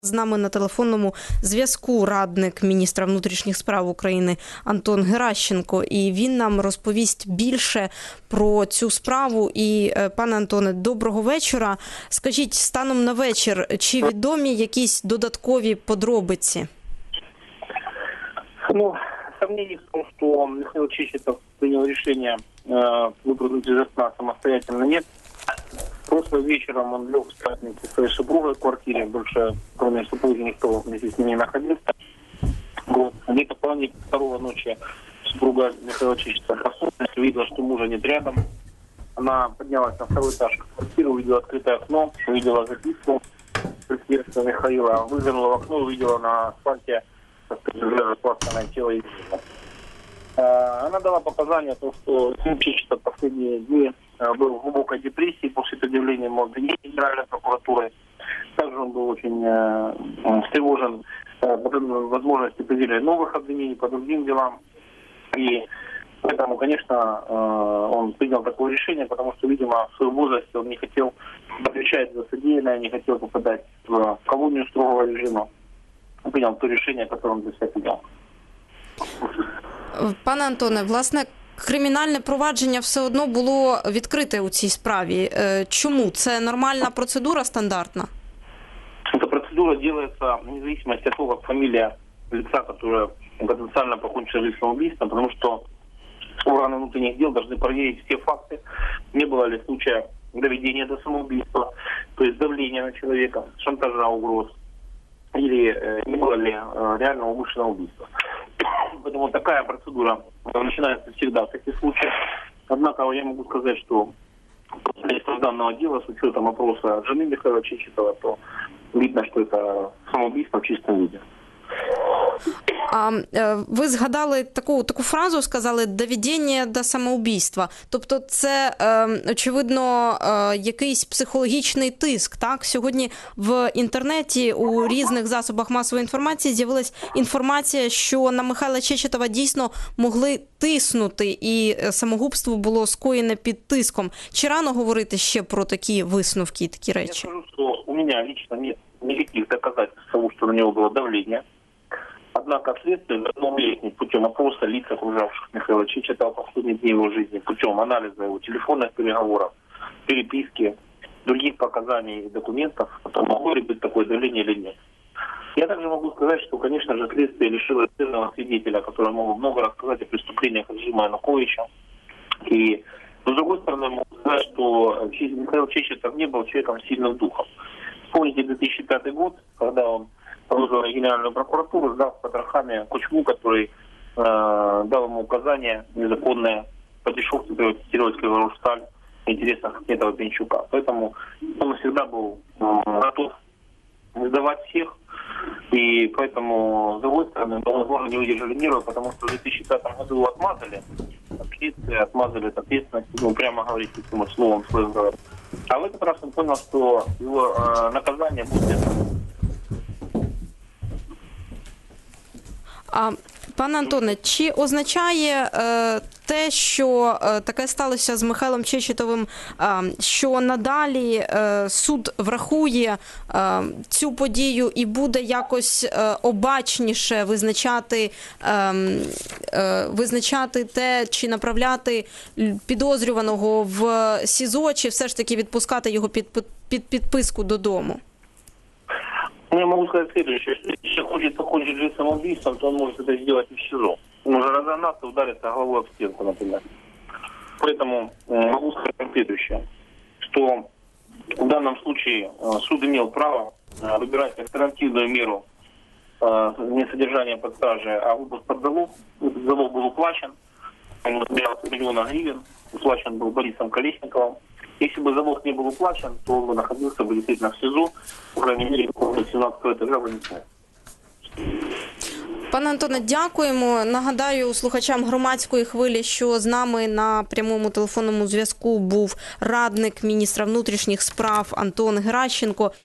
З нами на телефонному зв'язку радник міністра внутрішніх справ України Антон Геращенко. І він нам розповість більше про цю справу. І, пане Антоне, доброго вечора. Скажіть, станом на вечір, чи відомі якісь додаткові подробиці? Сомнений в том, что Михаил Чечетов принял решение выпрыгнуть из окна самостоятельно, нет. Просто вечером он лег спать в своей супругой в квартире, больше кроме супруги никто вместе с ним не находился. Где-то в половине второго ночи супруга Михаила Чечетова проснулась, увидела, что мужа нет рядом. Она поднялась на второй этаж квартиры, увидела открытое окно, увидела записку председателя Михаила, выглянула в окно, увидела на асфальте распластанное тело Евгения. Она дала показания о том, что сын Чечетов в последние дни был в глубокой депрессии после предъявления ему обвинений Генеральной прокуратуры. Также он был очень встревожен возможностью предъявления новых обвинений по другим делам. И поэтому, конечно, он принял такое решение, потому что, видимо, в своем возрасте он не хотел отвечать за содеянное, не хотел попадать в колонию строгого режима. Он принял то решение, которое он для себя принял. Пане Антоне, власне, кримінальне провадження все одно було відкрите у цій справі. Чому? Це нормальна процедура, стандартна? Эта процедура делается вне зависимости от того, как фамилия лица, которое потенциально покончило жизнь самоубийством, потому что органы внутренних дел должны проверить все факты, не было ли случая доведения до самоубийства, то есть давления на человека, шантажа, угроз, или не было ли реального умышленного убийства. Поэтому такая процедура начинается всегда в таких случаях. Однако я могу сказать, что после данного дела, с учетом опроса жены Михаила Чечетова, то видно, что это самоубийство в чистом виде. Ви згадали таку фразу, сказали «доведення до самоубійства». Тобто це, очевидно, якийсь психологічний тиск, так? Сьогодні в інтернеті у різних засобах масової інформації з'явилась інформація, що на Михайла Чечетова дійсно могли тиснути і самогубство було скоєне під тиском. Чи рано говорити ще про такі висновки і такі речі? Я скажу, що у мене лично нет никаких доказательств того, что на него было давление. Однако следствие должно выяснить путем опроса лиц, окружавших Михаила Чечетова в последние дни его жизни, путем анализа его телефонных переговоров, переписки, других показаний и документов, могло ли быть такое давление или нет. Я также могу сказать, что, конечно же, следствие лишило ценного свидетеля, который мог много рассказать о преступлениях режима Януковича. Но, с другой стороны, могу сказать, что Михаил Чечетов не был человеком с сильным духом. Вспомните 2005 год, когда он положил на Генеральную прокуратуру, сдав с потрохами Кучму, который дал ему указания незаконные по дешевке приватизировать Криворожсталь в интересах Ахметова Пинчука. Поэтому он всегда был готов сдавать всех. И поэтому, с другой стороны, он, возможно, не выдержали нервы, потому что в 2005 году его отмазали от следствия, отмазали от ответственности, прямо говорить этим словом своим говорят. А в этот раз он понял, что его наказание будет... Пане Антоне, чи означає те, що таке сталося з Михайлом Чечетовим, що надалі суд врахує цю подію і буде якось обачніше визначати те, чи направляти підозрюваного в СІЗО, чи все ж таки відпускати його під підписку додому? Я могу сказать следующее. Если хочет покончить жизнь самоубийством, то он может это сделать и в СИЗО. Он может разогнаться, удариться головой об стенку, например. Поэтому могу сказать следующее, что в данном случае суд имел право выбирать альтернативную меру не содержания под стражей, а выпуск под залог. Этот залог был уплачен, он составлял 1 миллион гривен, уплачен был Борисом Колесниковым. Если бы залог не был уплачен, то он бы находился бы действительно в СИЗО, по крайней мере, до 17-го этажа вынесли. Пане Антоне, дякуємо. Нагадаю слухачам громадської хвилі, що з нами на прямому телефонному зв'язку був радник міністра внутрішніх справ Антон Геращенко.